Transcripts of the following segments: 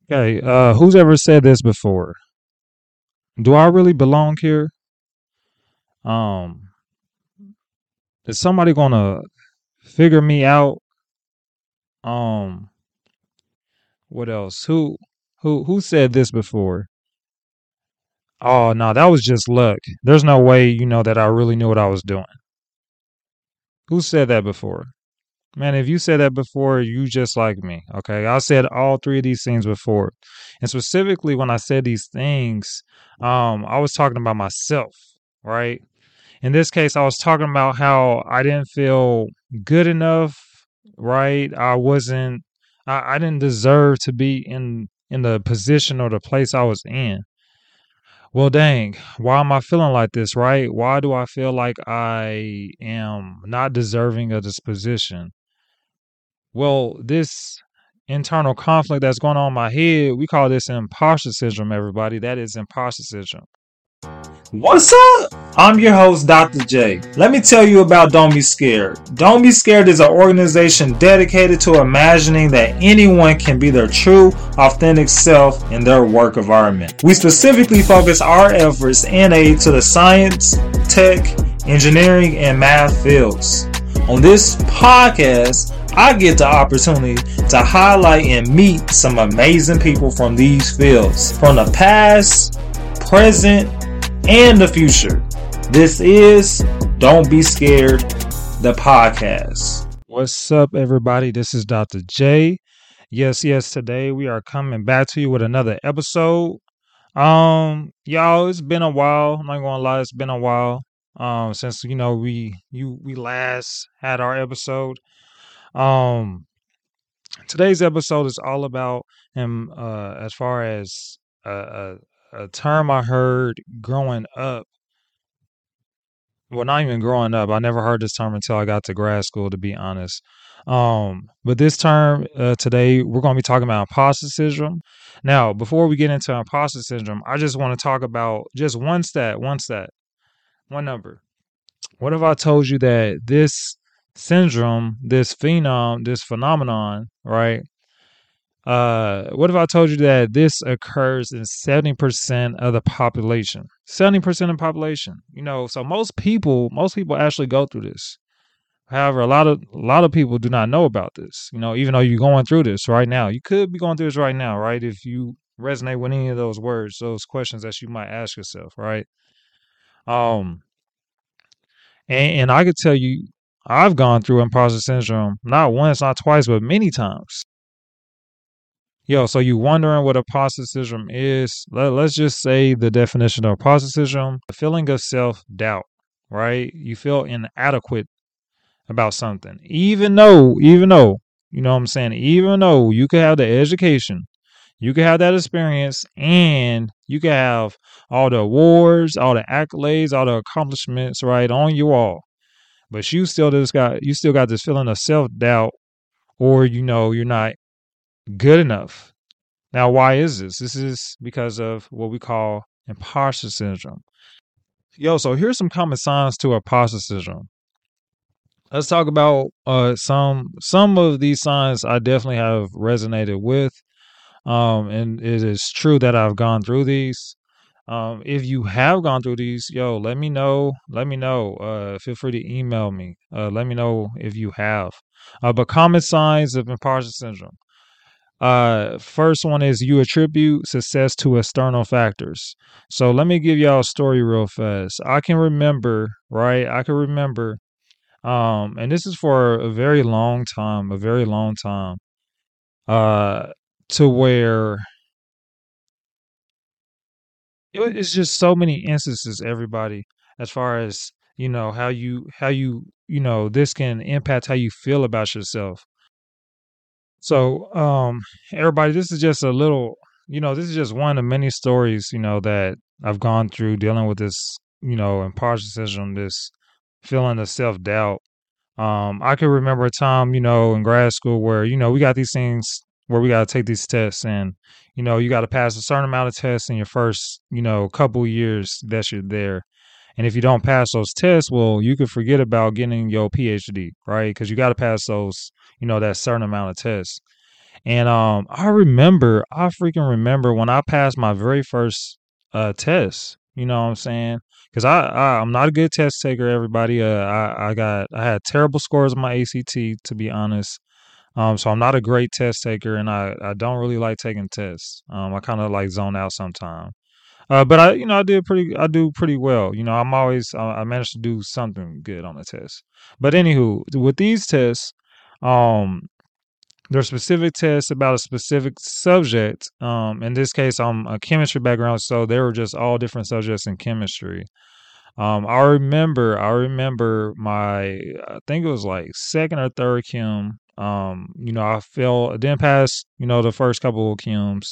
Okay, who's ever said this before? Do I really belong here? Um, is somebody gonna figure me out? Um, what else? Who said this before? Oh no, that was just luck. There's no way that I really knew what I was doing. Who said that before? Man, if you said that before, you just like me. Okay. I said all three of these things before. And specifically when I said these things, I was talking about myself, right? In this case, I was talking about how I didn't feel good enough, right? I didn't deserve to be in the position or the place I was in. Well, dang, why am I feeling like this, right? Why do I feel like I am not deserving of this position? Well, this internal conflict that's going on in my head, we call this imposter syndrome, everybody. That is imposter syndrome. What's up? I'm your host, Dr. J. Let me tell you about Don't Be Scared. Don't Be Scared is an organization dedicated to imagining that anyone can be their true, authentic self in their work environment. We specifically focus our efforts and aid to the science, tech, engineering, and math fields. On this podcast, I get the opportunity to highlight and meet some amazing people from these fields, from the past, present, and the future. This is Don't Be Scared, the podcast. What's up, everybody? This is Dr. J. Yes, today we are coming back to you with another episode. Y'all, it's been a while. I'm not gonna lie, it's been a while. Since we last had our episode. Um, Today's episode is all about him. As far as a term I heard growing up. Well, not even growing up. I never heard this term until I got to grad school, to be honest. But this term today, we're going to be talking about imposter syndrome. Now, before we get into imposter syndrome, I just want to talk about just one number. What if I told you that this syndrome, this phenomenon, right? What if I told you that this occurs in 70% of the population? 70% of the population. So most people actually go through this. However, a lot of people do not know about this. Even though you're going through this right now, you could be going through this right now, right? If you resonate with any of those words, those questions that you might ask yourself, right? Um, and I could tell you, I've gone through imposter syndrome not once, not twice, but many times. Yo, so you wondering what imposter syndrome is? Let's just say the definition of imposter syndrome: the feeling of self doubt, right? You feel inadequate about something, even though, you know what I'm saying, even though you could have the education, you could have that experience, and you could have all the awards, all the accolades, all the accomplishments, right, on your wall, but you still got this feeling of self doubt, or you're not good enough. Now, why is this? This is because of what we call imposter syndrome. Yo, so here's some common signs to imposter syndrome. Let's talk about some of these signs I definitely have resonated with. And it is true that I've gone through these. If you have gone through these, yo, let me know. Let me know. Feel free to email me. Let me know if you have. But common signs of imposter syndrome. First one is you attribute success to external factors. So let me give y'all a story real fast. I can remember, right? I can remember, and this is for a very long time, uh, to where it's just so many instances, everybody, as far as how you this can impact how you feel about yourself. So, everybody, this is just a little, this is just one of many stories, that I've gone through dealing with this, imposter syndrome, this feeling of self doubt. I can remember a time, in grad school where, we got these things where we got to take these tests, and, you got to pass a certain amount of tests in your first, couple years that you're there. And if you don't pass those tests, well, you could forget about getting your PhD, right? Because you got to pass those, that certain amount of tests. And I freaking remember when I passed my very first test. You know what I'm saying? Because I'm not a good test taker. Everybody, I had terrible scores on my ACT, to be honest. So I'm not a great test taker, and I don't really like taking tests. I kind of like zone out sometimes. But I do pretty well. I managed to do something good on the test. But anywho, with these tests, um, there are specific tests about a specific subject. In this case, I'm a chemistry background, so they were just all different subjects in chemistry. I think it was like second or third chem. I didn't pass, the first couple of chems.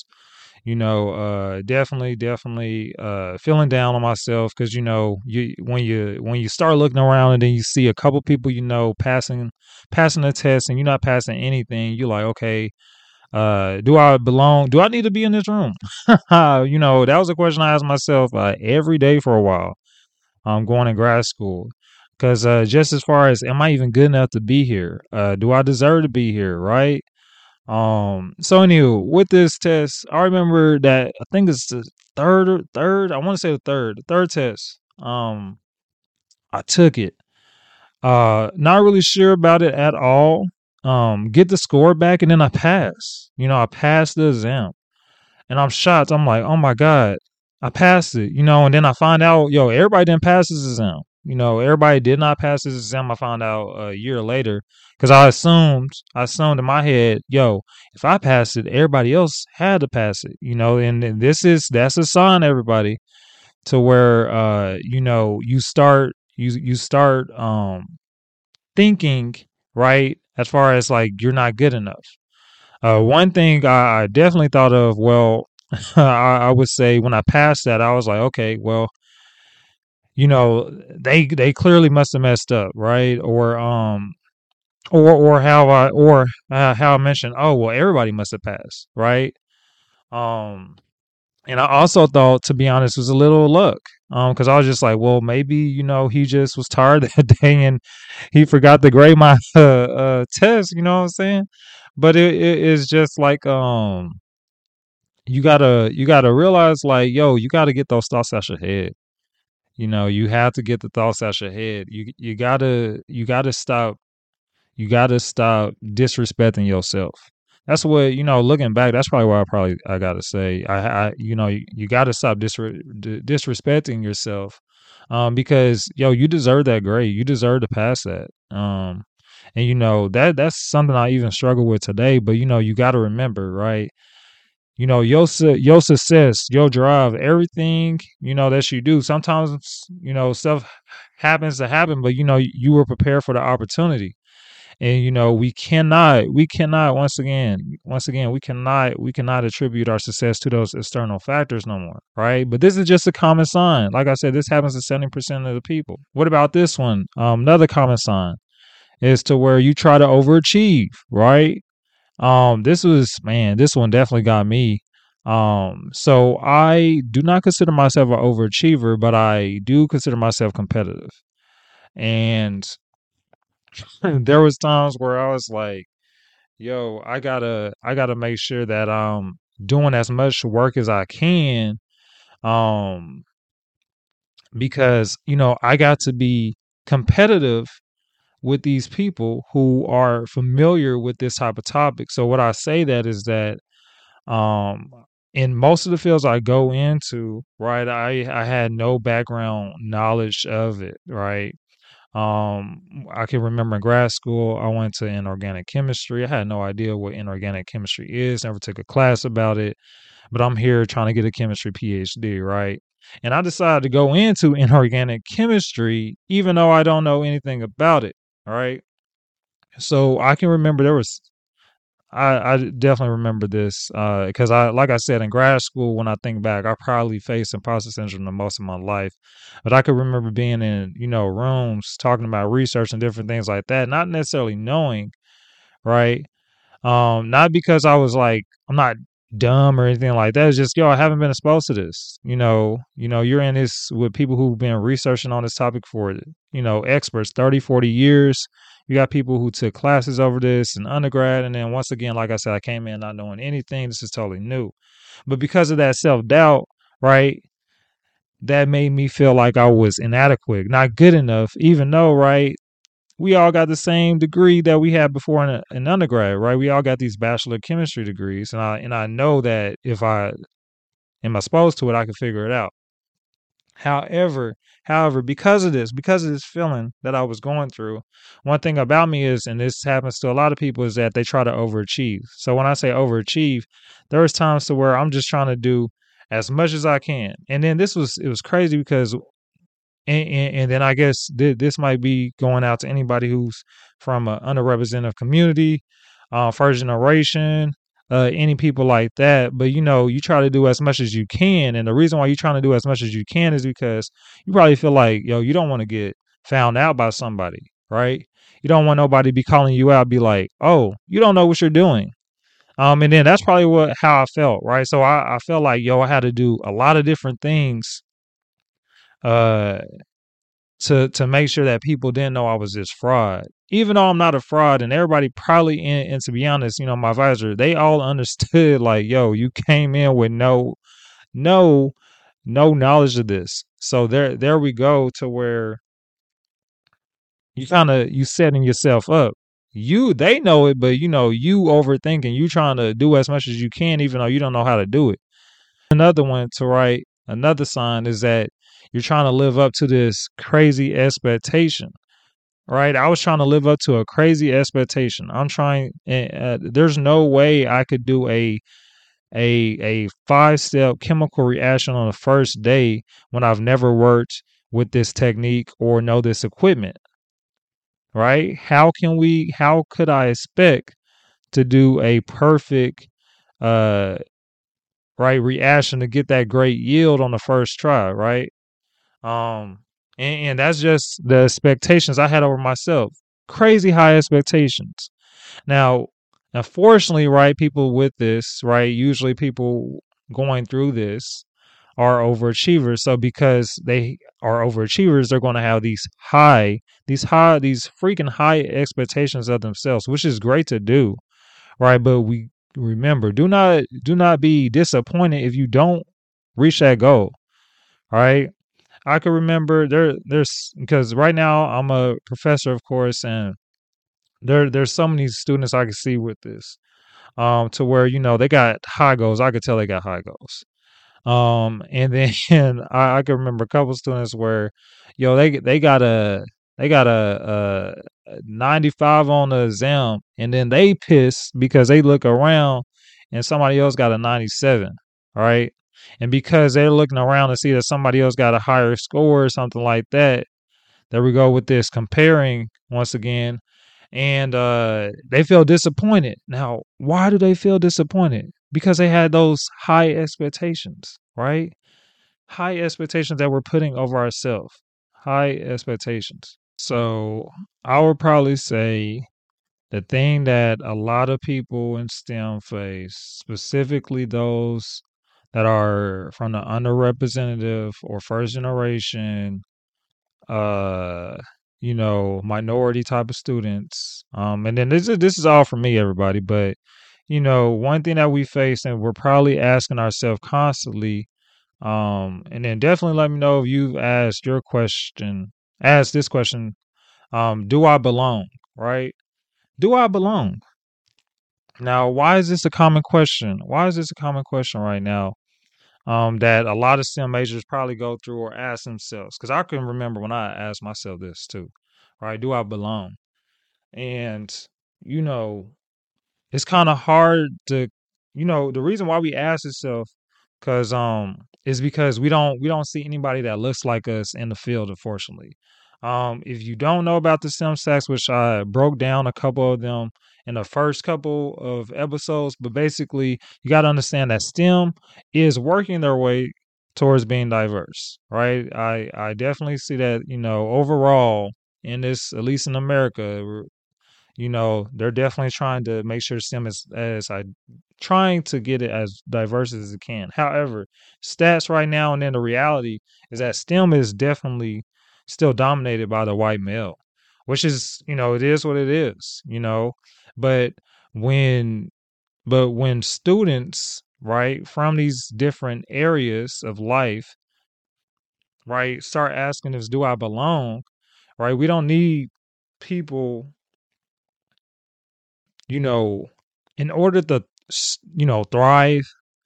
Definitely feeling down on myself because when you start looking around and then you see a couple people passing the test and you're not passing anything, you're like, okay, do I belong? Do I need to be in this room? That was a question I asked myself every day for a while. I'm going to grad school. Because just as far as, am I even good enough to be here? Do I deserve to be here? Right? So anyway, with this test, I remember that I think it's the third. I want to say the third test. I took it. Not really sure about it at all. Get the score back, and then I pass. I passed the exam, and I'm shocked. I'm like, oh my god, I passed it. And then I find out, yo, everybody didn't pass this exam. Everybody did not pass this exam. I found out a year later because I assumed in my head, yo, if I passed it, everybody else had to pass it. And that's a sign, everybody, to where you start thinking, right, as far as like you're not good enough. One thing I definitely thought of, well, I would say when I passed that, I was like, okay, well, they clearly must have messed up, right? Or how I mentioned, oh well, everybody must have passed, right? Um, and I also thought, to be honest, it was a little luck. Because I was just like, well, maybe he just was tired that day and he forgot to grade my test. You know what I'm saying? But it is just like you gotta realize, like, yo, you gotta get those thoughts out your head. You have to get the thoughts out your head. You gotta stop disrespecting yourself. That's what, looking back, that's probably what I gotta say. You gotta stop disrespecting yourself. Because yo, you deserve that grade. You deserve to pass that. And that's something I even struggle with today. But you gotta remember, right? Your success, your drive, everything that you do. Sometimes stuff happens to happen, but you were prepared for the opportunity. And we cannot once again we cannot attribute our success to those external factors no more, right? But this is just a common sign. Like I said, this happens to 70% of the people. What about this one? Another common sign is to where you try to overachieve, right? This one definitely got me. So I do not consider myself an overachiever, but I do consider myself competitive. And there was times where I was like, yo, I gotta make sure that I'm doing as much work as I can. Um, because I got to be competitive with these people who are familiar with this type of topic. So what I say that is that um in most of the fields I go into, right, I had no background knowledge of it, right? I can remember in grad school, I went to inorganic chemistry. I had no idea what inorganic chemistry is, never took a class about it, but I'm here trying to get a chemistry PhD, right? And I decided to go into inorganic chemistry, even though I don't know anything about it, all right? So I can remember I definitely remember this because like I said, in grad school, when I think back, I probably faced imposter syndrome the most of my life. But I could remember being in, rooms talking about research and different things like that, not necessarily knowing, right? Not because I was like, I'm not dumb or anything like that. It's just, yo, I haven't been exposed to this. You're in this with people who've been researching on this topic for, experts, 30, 40 years. You got people who took classes over this in undergrad. And then once again, like I said, I came in not knowing anything. This is totally new. But because of that self doubt, right, that made me feel like I was inadequate, not good enough, even though, right, we all got the same degree that we had before in undergrad, right? We all got these bachelor chemistry degrees, and I know that if I am exposed to it, I can figure it out. However, because of this feeling that I was going through, one thing about me is, and this happens to a lot of people, is that they try to overachieve. So when I say overachieve, there's times to where I'm just trying to do as much as I can. And then it was crazy because and then I guess this might be going out to anybody who's from an underrepresented community, first generation, any people like that. But you try to do as much as you can, and the reason why you're trying to do as much as you can is because you probably feel like, you don't want to get found out by somebody, right? You don't want nobody to be calling you out, be like, oh, you don't know what you're doing. And then that's probably how I felt, right? So I felt like, I had to do a lot of different things, uh, to make sure that people didn't know I was this fraud. Even though I'm not a fraud, and everybody probably and to be honest, my advisor, they all understood like, you came in with no no knowledge of this. So there we go to where you setting yourself up. They know it, but you overthinking, you trying to do as much as you can, even though you don't know how to do it. Another one to write, another sign is that you're trying to live up to this crazy expectation, right? I was trying to live up to a crazy expectation. I'm trying. There's no way I could do a 5-step chemical reaction on the first day when I've never worked with this technique or know this equipment, right? How could I expect to do a perfect uh right reaction to get that great yield on the first try, right? Um, and that's just the expectations I had over myself. Crazy high expectations. Now, unfortunately, right, people with this, right, usually people going through this are overachievers. So because they are overachievers, they're going to have these freaking high expectations of themselves, which is great to do, right? But we remember, do not be disappointed if you don't reach that goal, right? I can remember there's because right now I'm a professor, of course, and there's so many students I can see with this. To where they got high goals. I could tell they got high goals. And then I can remember a couple students where, they got a 95 on the exam, and then they piss because they look around and somebody else got a 97, right? And because they're looking around to see that somebody else got a higher score or something like that, there we go with this comparing once again, and they feel disappointed. Now, why do they feel disappointed? Because they had those high expectations, right? High expectations that we're putting over ourselves. High expectations. So I would probably say the thing that a lot of people in STEM face, specifically those that are from the underrepresented or first generation, uh minority type of students, and then this is all for me, everybody, but one thing that we face and we're probably asking ourselves constantly, and then definitely let me know if you've asked this question, do I belong, right? Do I belong? Now, why is this a common question right now, that a lot of STEM majors probably go through or ask themselves? Because I can remember when I asked myself this too, right? Do I belong? And, you know, it's kind of hard to, the reason why we ask ourselves, because is because we don't see anybody that looks like us in the field, unfortunately. If you don't know about the STEM stacks, which I broke down a couple of them in the first couple of episodes, but basically you got to understand that STEM is working their way towards being diverse, right? I definitely see that, overall in this, at least in America, they're definitely trying to make sure STEM is as I trying to get it as diverse as it can. However, stats right now and then the reality is that STEM is definitely still dominated by the white male. which is, it is what it is, but when when students, right, from these different areas of life, right, start asking us, do I belong? Right? We don't need people, you know, in order to, thrive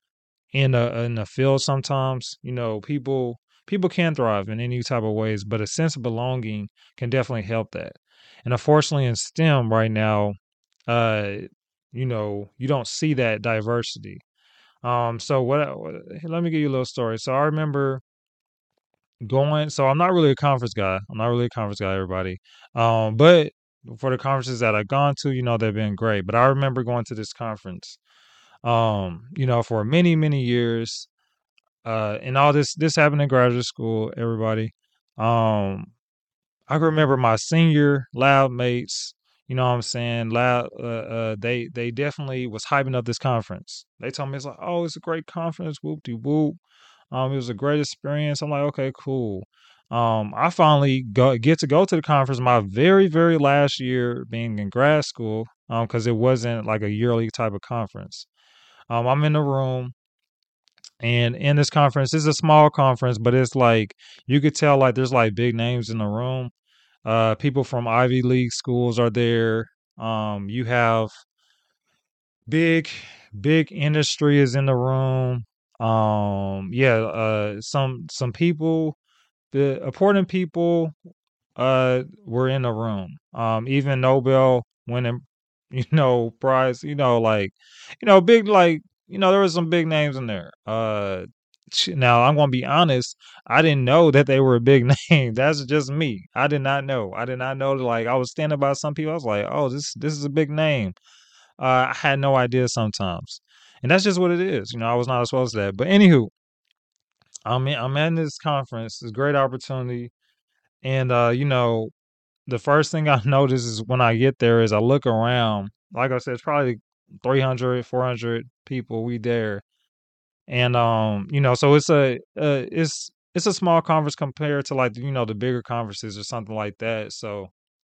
in a field. Sometimes, people can thrive in any type of ways, but a sense of belonging can definitely help that. And unfortunately, in STEM right now, uh, you don't see that diversity. So let me give you a little story. So I remember going. So I'm not really a conference guy. I'm not really a conference guy, everybody. But for the conferences that I've gone to, they've been great. But I remember going to this conference, for many, many years. And all this happened in graduate school, everybody. Um, I can remember my senior lab mates, you know what I'm saying? They definitely was hyping up this conference. They told me it's like, oh, it's a great conference, whoop de whoop. It was a great experience. I'm like, okay, cool. I finally get to go to the conference my very, very last year being in grad school, because it wasn't like a yearly type of conference. I'm in the room, and in this conference, it's a small conference, but it's like you could tell like there's like big names in the room. People from Ivy League schools are there. You have big, big industry is in the room. Yeah, some people, the important people, were in the room. Even Nobel winning, prize, like, big, like, there was some big names in there. Now I'm gonna be honest, I didn't know that they were a big name. That's just me. I did not know. I did not know that, like, I was standing by some people. I was like, oh, this is a big name. I had no idea sometimes. And that's just what it is. I was not exposed to that. But anywho, I'm at this conference. It's a great opportunity. And the first thing I notice is when I get there is I look around. Like I said, it's probably 300, 400 people we there. And so it's a small conference compared to, like, the bigger conferences or something like that. So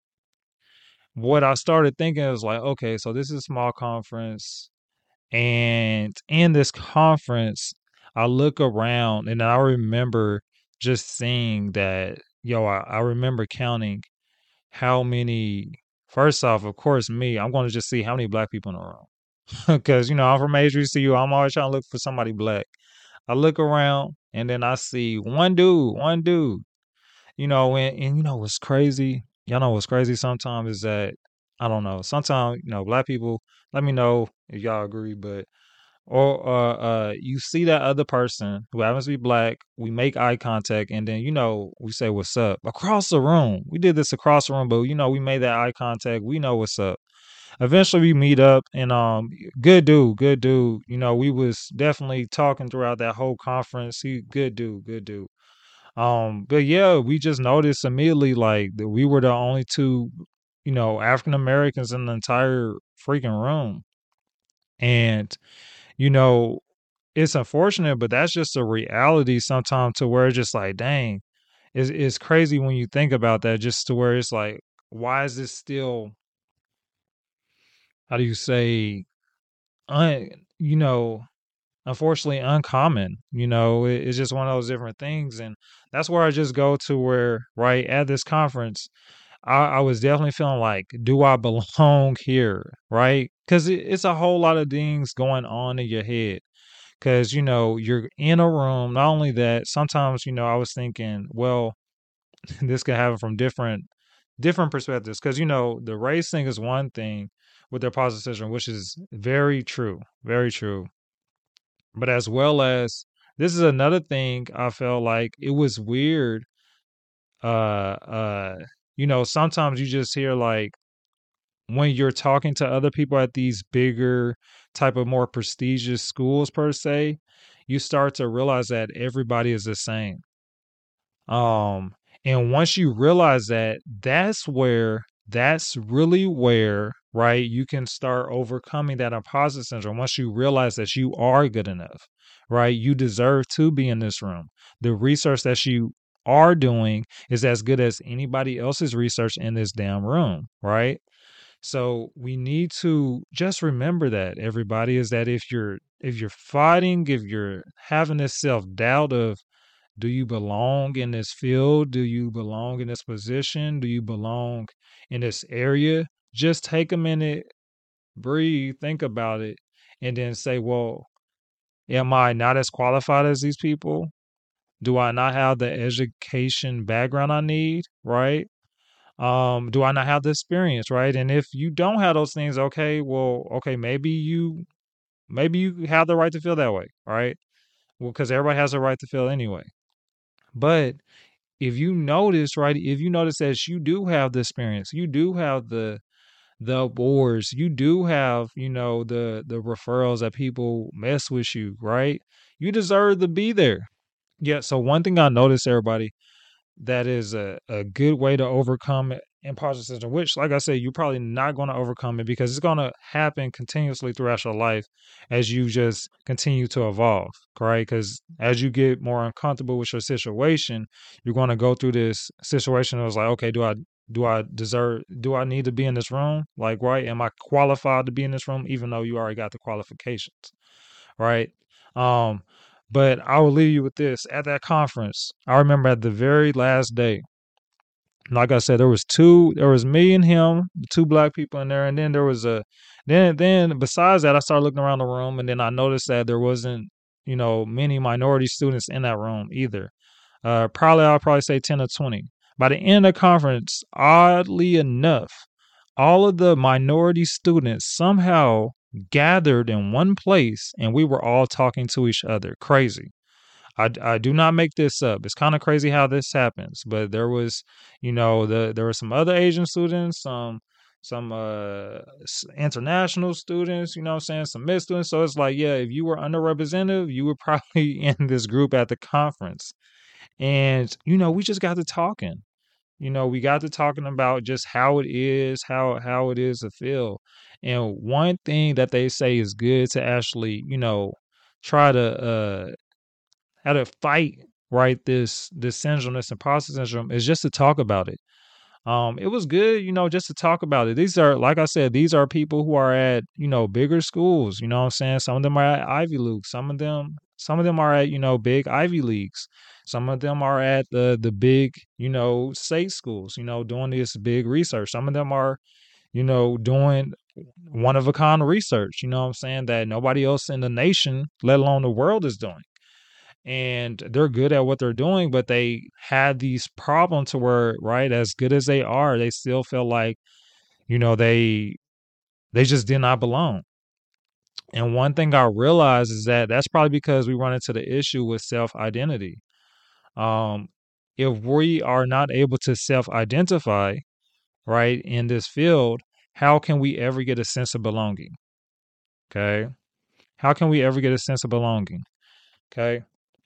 what I started thinking is like, okay, so this is a small conference, and in this conference I look around and I remember just seeing that, I remember counting how many. First off, of course, I'm going to just see how many black people in the room. Because, I'm from HBCU. I'm always trying to look for somebody black. I look around and then I see one dude, and what's crazy? Y'all know what's crazy sometimes is that, I don't know, sometimes, black people, let me know if y'all agree, but, or you see that other person who happens to be black, we make eye contact, and then, we say what's up across the room. We did this across the room, but, we made that eye contact. We know what's up. Eventually we meet up, and good dude, good dude. We was definitely talking throughout that whole conference. He good dude, good dude. But yeah, we just noticed immediately like that we were the only two, African Americans in the entire freaking room. And, you know, it's unfortunate, but that's just a reality sometimes, to where it's just like, dang, it's crazy when you think about that, just to where it's like, why is this still, how do you say, un, you know, unfortunately uncommon. It's just one of those different things. And that's where I just go to, where, right at this conference, I was definitely feeling like, do I belong here? Right? Because it's a whole lot of things going on in your head. Because, you're in a room. Not only that, sometimes, I was thinking, well, this could happen from different perspectives. Because, the race thing is one thing with their positive syndrome, which is very true. Very true. But as well as, this is another thing, I felt like it was weird. Uh uh Sometimes you just hear, like, when you're talking to other people at these bigger type of more prestigious schools per se, you start to realize that everybody is the same. Um, and once you realize that, that's really where, right, you can start overcoming that imposter syndrome. Once you realize that you are good enough, right, you deserve to be in this room. The research that you are doing is as good as anybody else's research in this damn room, right? So we need to just remember that, everybody, is that if you're fighting, if you're having this self-doubt of, do you belong in this field? Do you belong in this position? Do you belong in this area? Just take a minute, breathe, think about it, and then say, well, am I not as qualified as these people? Do I not have the education background I need? Right? Do I not have the experience? Right? And if you don't have those things, okay, well, okay, maybe you have the right to feel that way, right? Well, because everybody has a right to feel anyway. But if you notice, right, if you notice that you do have the experience, you do have the boards, you do have, the referrals that people mess with you, right? You deserve to be there. Yeah. So one thing I noticed, everybody, that is a good way to overcome imposter syndrome, which, like I said, you're probably not going to overcome it because it's going to happen continuously throughout your life as you just continue to evolve, right? Because as you get more uncomfortable with your situation, you're going to go through this situation. It was like, okay, do I need to be in this room? Like, right? Am I qualified to be in this room, even though you already got the qualifications, right? Um, but I will leave you with this. At that conference, I remember at the very last day, like I said, there was me and him, two black people in there, and then there was then besides that, I started looking around the room, and then I noticed that there wasn't, many minority students in that room either. I'll probably say 10 or 20. By the end of the conference, oddly enough, all of the minority students somehow gathered in one place, and we were all talking to each other. Crazy. I do not make this up. It's kind of crazy how this happens, but there was, there were some other Asian students, some international students, you know what I'm saying, some mixed students. So it's like, yeah, if you were underrepresented, you were probably in this group at the conference. And, we just got to talking. We got to talking about just how it is, how it is to feel. And one thing that they say is good to actually, try to how to fight, right, this syndrome, this imposter syndrome, is just to talk about it. It was good, just to talk about it. These are, like I said, these are people who are at, bigger schools. You know what I'm saying? Some of them are at Ivy League. Some of them are at, big Ivy Leagues. Some of them are at the big, state schools, doing this big research. Some of them are, doing one of a kind research, you know what I'm saying, that nobody else in the nation, let alone the world, is doing. And they're good at what they're doing, but they had these problems to where, right, as good as they are, they still feel like, they just did not belong. And one thing I realized is that that's probably because we run into the issue with self-identity. um if we are not able to self-identify, right, in this field, how can we ever get a sense of belonging? Okay, how can we ever get a sense of belonging? Okay.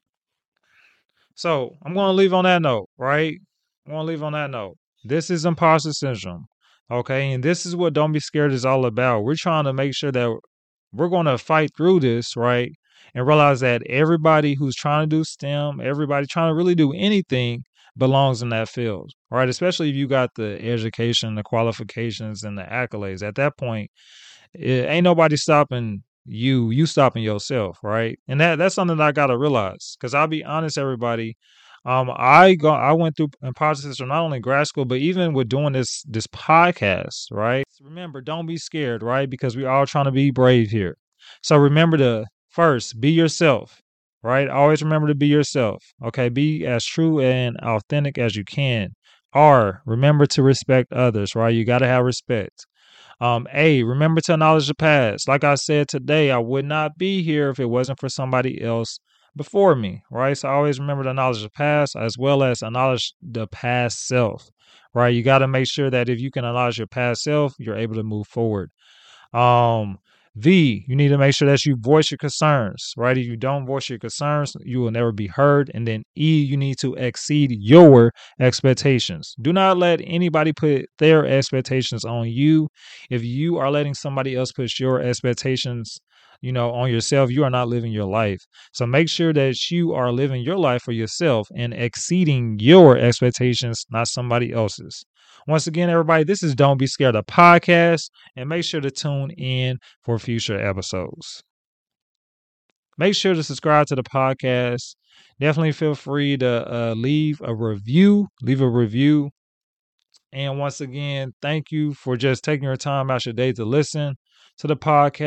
So I'm going to leave on that note, right? I'm going to leave on that note. This is imposter syndrome. Okay. And this is what Don't Be Scared is all about. We're trying to make sure that we're going to fight through this, right? And realize that everybody who's trying to do STEM, everybody trying to really do anything, belongs in that field, right? Especially if you got the education, the qualifications, and the accolades. At that point, ain't nobody stopping you stopping yourself, right? And that's something that I gotta realize, because I'll be honest, everybody, I went through imposter syndrome not only in grad school, but even with doing this podcast, right? So remember, don't be scared, right? Because we're all trying to be brave here. So remember to first be yourself, right? Always remember to be yourself. Okay, be as true and authentic as you can. Remember to respect others, right? You gotta have respect. Remember to acknowledge the past. Like I said today, I would not be here if it wasn't for somebody else before me, right? So always remember to acknowledge the past as well as acknowledge the past self, right? You got to make sure that if you can acknowledge your past self, you're able to move forward. Um, you need to make sure that you voice your concerns, right? If you don't voice your concerns, you will never be heard. And then you need to exceed your expectations. Do not let anybody put their expectations on you. If you are letting somebody else put your expectations, on yourself, you are not living your life. So make sure that you are living your life for yourself and exceeding your expectations, not somebody else's. Once again, everybody, this is Don't Be Scared of Podcast, and make sure to tune in for future episodes. Make sure to subscribe to the podcast. Definitely feel free to leave a review. And once again, thank you for just taking your time out your day to listen to the podcast.